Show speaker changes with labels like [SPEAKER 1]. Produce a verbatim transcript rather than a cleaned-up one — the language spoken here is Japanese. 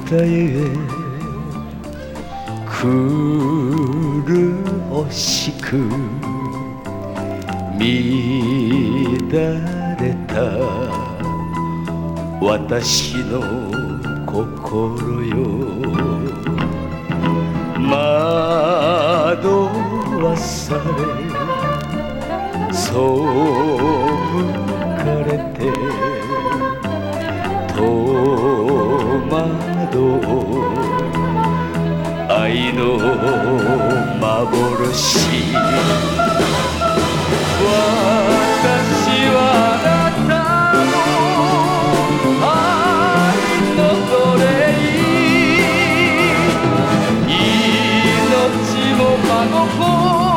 [SPEAKER 1] たゆえ苦しく乱れた私の心よ、惑わされ背かれて戸惑う愛の幻、私はあなたの愛の奴隷、命も真心